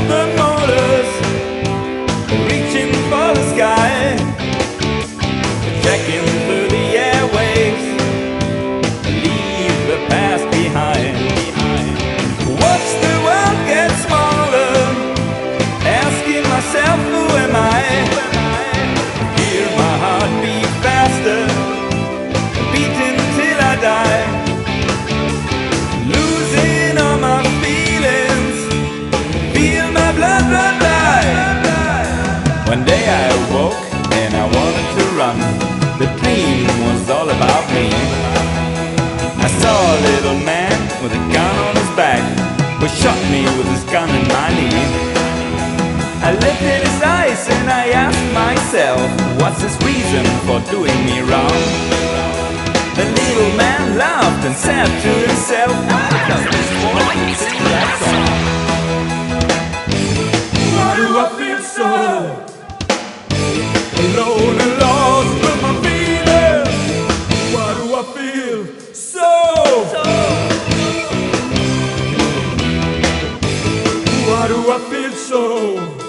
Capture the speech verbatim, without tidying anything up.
the motors reaching for the sky, checking through the airwaves, leave the past behind. Watch the world get smaller, asking myself, who am I? Hear my heart beat faster, beating till I die, losing all my feelings, feel my blood run dry. One day I awoke and I wanted to run. The dream was all about me. I saw a little man with a gun on his back, who shot me with his gun in my knee. I lifted his eyes and I asked myself, what's his reason for doing me wrong? The little man laughed and said to himself, because this boy can sing that song. Why do I feel so alone and lost with my feelings? Why do I feel so? Why do I feel so?